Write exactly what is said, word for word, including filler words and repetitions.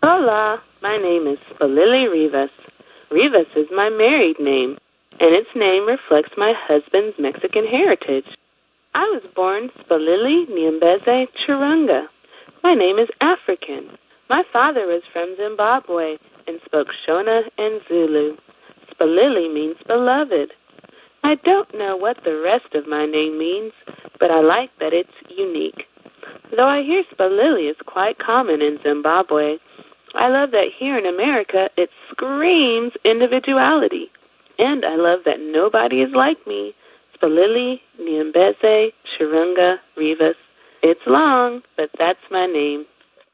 Hola, my name is Spalili Rivas. Rivas is my married name, and its name reflects my husband's Mexican heritage. I was born Spalili Nyembeze Chirunga. My name is African. My father was from Zimbabwe and spoke Shona and Zulu. Spalili means beloved. I don't know what the rest of my name means, but I like that it's unique. Though I hear Spalili is quite common in Zimbabwe, I love that here in America it screams individuality. And I love that nobody is like me. Spalili Nyembeze Chirunga Rivas. It's long, but that's my name.